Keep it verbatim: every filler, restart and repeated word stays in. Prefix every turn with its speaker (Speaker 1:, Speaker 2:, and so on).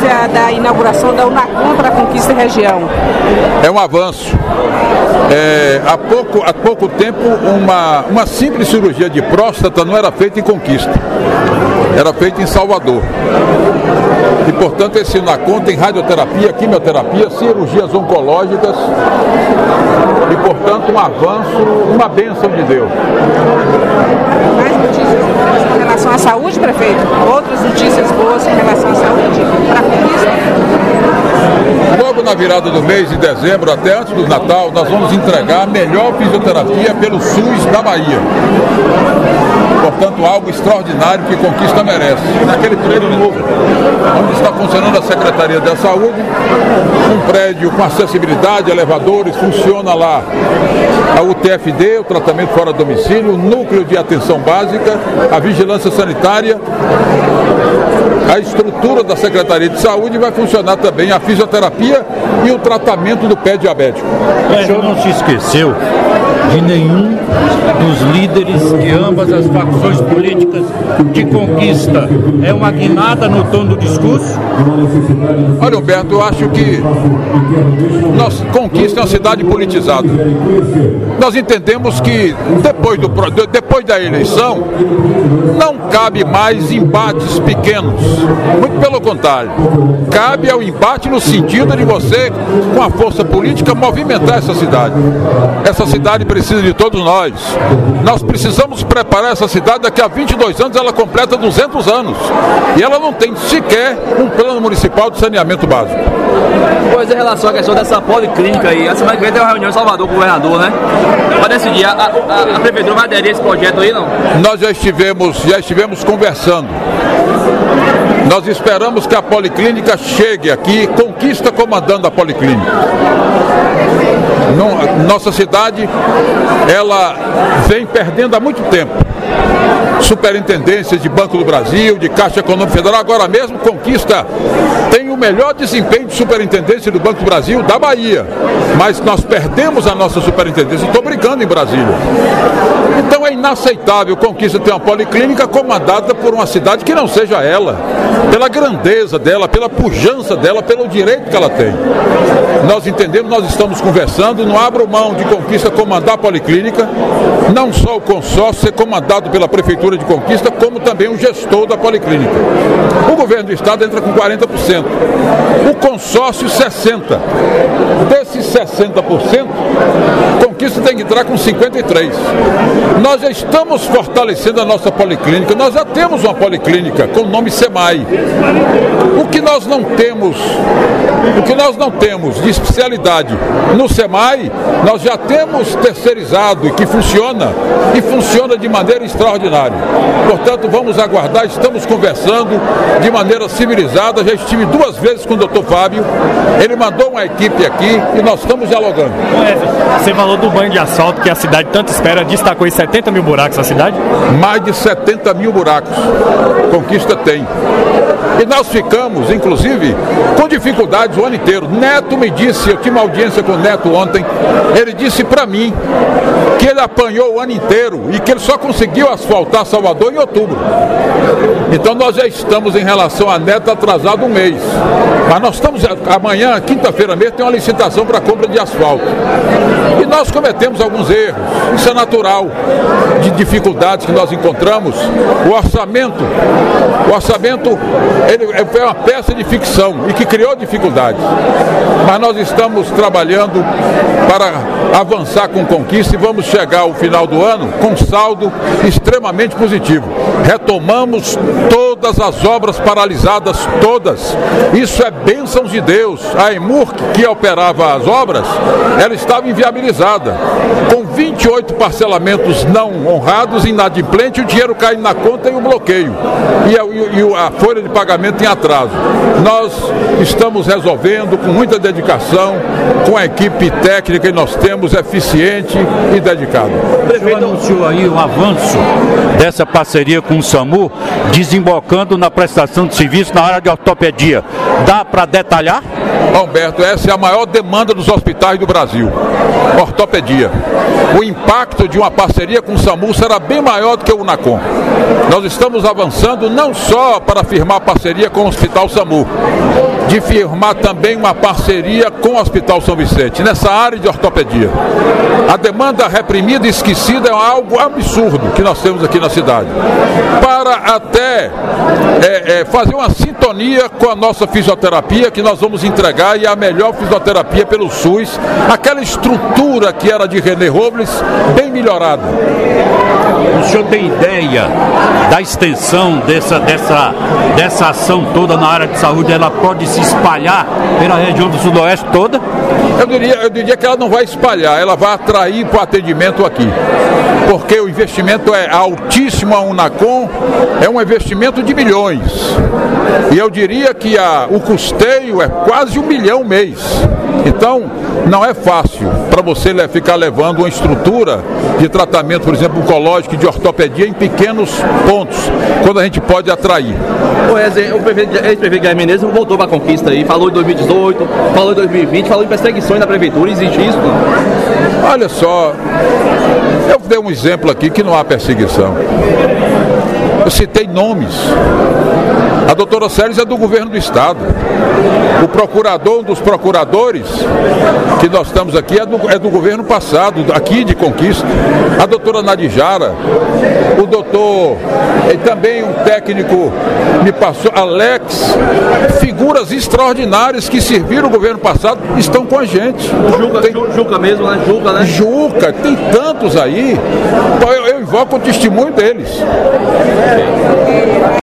Speaker 1: notícia da inauguração da Unacom para a Conquista e região?
Speaker 2: É um avanço. É, há, pouco, há pouco tempo, uma, uma simples cirurgia de próstata não era feita em Conquista, era feita em Salvador. E, portanto, esse Unacom tem radioterapia, quimioterapia, cirurgias oncológicas e, portanto, um avanço, uma bênção de Deus.
Speaker 1: Mais notícias boas com relação à saúde, prefeito? Outras notícias boas com relação à saúde para a Conquista?
Speaker 2: Logo na virada do mês de dezembro, até antes do Natal, nós vamos entregar a melhor fisioterapia pelo SUS da Bahia. Portanto, algo extraordinário que Conquista merece. Naquele prédio novo, onde está funcionando a Secretaria da Saúde, um prédio com acessibilidade, elevadores, funciona lá a U T F D, o tratamento fora do domicílio, o núcleo de atenção básica, a vigilância sanitária, a estrutura da Secretaria de Saúde, vai funcionar também a fisioterapia e o tratamento do pé diabético.
Speaker 3: O senhor não se esqueceu de nenhum dos líderes de ambas as facções políticas de Conquista. É uma guinada no tom do discurso?
Speaker 2: Olha, Humberto, eu acho que nós, Conquista é uma cidade politizada. Nós entendemos que depois, do, depois da eleição não cabe mais embates pequenos. Muito pelo contrário. Cabe ao embate no sentido de você, com a força política, movimentar essa cidade. Essa cidade precisa de todos nós. Nós precisamos preparar essa cidade. Daqui a vinte e dois anos ela completa duzentos anos. E ela não tem sequer um plano municipal de saneamento básico.
Speaker 4: Pois em relação à questão dessa policlínica aí, a semana que vem tem uma reunião em Salvador com o governador, né? Para decidir, a, a, a prefeitura vai aderir a esse projeto aí, não?
Speaker 2: Nós já estivemos, já estivemos conversando. Nós esperamos que a policlínica chegue aqui, Conquista comandando a policlínica. Nossa cidade, ela vem perdendo há muito tempo superintendências de Banco do Brasil, de Caixa Econômica Federal. Agora mesmo Conquista tem o melhor desempenho de superintendência do Banco do Brasil da Bahia, mas nós perdemos a nossa superintendência. Estou brincando em Brasília. Então é inaceitável Conquista ter uma policlínica comandada por uma cidade que não seja ela, pela grandeza dela, pela pujança dela, pelo direito que ela tem. Nós entendemos, nós estamos conversando, não abro mão de Conquista comandar a policlínica, não só o consórcio ser comandado pela Prefeitura de Conquista, como também o gestor da policlínica. O governo do estado entra com quarenta por cento, o consórcio sessenta por cento. Desses sessenta por cento, Conquista tem que entrar com cinquenta e três por cento. Nós já estamos fortalecendo a nossa policlínica, nós já temos uma policlínica com o nome SEMAI. O que nós não temos, o que nós não temos de especialidade no SEMAI, nós já temos terceirizado e que funciona, e funciona de maneira extraordinária. Portanto, vamos aguardar, estamos conversando de maneira civilizada, já estive duas vezes com o doutor Fábio, ele mandou uma equipe aqui e nós estamos dialogando.
Speaker 5: Você falou do banho de asfalto que a cidade tanto espera, destacou em setenta mil buracos na cidade?
Speaker 2: Mais de setenta mil buracos Conquista tem. E nós ficamos, inclusive, com dificuldades o ano inteiro. Neto me disse, eu tive uma audiência com o Neto ontem, ele disse para mim que ele apanhou o ano inteiro e que ele só conseguiu asfaltar Salvador em outubro. Então nós já estamos em relação a Neto atrasado um mês. Mas nós estamos, amanhã, quinta-feira mesmo, tem uma licitação para compra de asfalto. E nós cometemos alguns erros, isso é natural, de dificuldades que nós encontramos. O orçamento, o orçamento, ele foi uma peça de ficção e que criou dificuldades. Mas nós estamos trabalhando para avançar com Conquista e vamos chegar ao final do ano com um saldo extremamente positivo. Retomamos todas as obras paralisadas, todas. Isso é bênção de Deus. A EMURC, que operava as obras, ela estava inviabilizada. Com vinte e oito parcelamentos não honrados, inadimplente, o dinheiro caindo na conta e o bloqueio. E a, e a folha de pagamento em atraso. Nós estamos resolvendo com muita dedicação, com a equipe técnica que nós temos, eficiente e dedicada.
Speaker 3: O prefeito anunciou aí o avanço dessa parceria com o SAMU, desembocando na prestação de serviço na área de ortopedia. Dá para detalhar?
Speaker 2: Humberto, essa é a maior demanda dos hospitais do Brasil, ortopedia. O impacto de uma parceria com o SAMU será bem maior do que o UNACOM. Nós estamos avançando não só para firmar parceria com o Hospital SAMU, de firmar também uma parceria com o Hospital São Vicente, nessa área de ortopedia. A demanda reprimida e esquecida é algo absurdo que nós temos aqui na cidade. Para até é, é, fazer uma sintonia com a nossa fisioterapia, que nós vamos entregar, e a melhor fisioterapia pelo SUS, aquela estrutura que era de René Robles, bem melhorada.
Speaker 3: O senhor tem ideia da extensão dessa, dessa, dessa ação toda na área de saúde? Ela pode se espalhar pela região do Sudoeste toda?
Speaker 2: Eu diria, eu diria que ela não vai espalhar, ela vai atrair para o atendimento aqui. Porque o investimento é altíssimo, a UNACOM é um investimento de milhões. E eu diria que a, o custeio é quase um milhão mês. Então, não é fácil para você ficar levando uma estrutura de tratamento, por exemplo, oncológico e de ortopedia em pequenos pontos, quando a gente pode atrair.
Speaker 4: O ex-prefeito Guilherme Menezes voltou para a conquista aí, falou em dois mil e dezoito, falou em dois mil e vinte, falou em perseguições da prefeitura. Existe isso? Não?
Speaker 2: Olha só, eu dei um exemplo aqui que não há perseguição. Eu citei nomes. A doutora Célis é do governo do estado. O procurador, um dos procuradores que nós estamos aqui é do, é do governo passado, aqui de Conquista. A doutora Nadijara, o doutor, e também um técnico me passou, Alex, figuras extraordinárias que serviram o governo passado, estão com a gente.
Speaker 4: O Juca, tem, Juca mesmo, né? Juca, né?
Speaker 2: Juca, tem tantos aí. Eu, eu invoco o testemunho deles.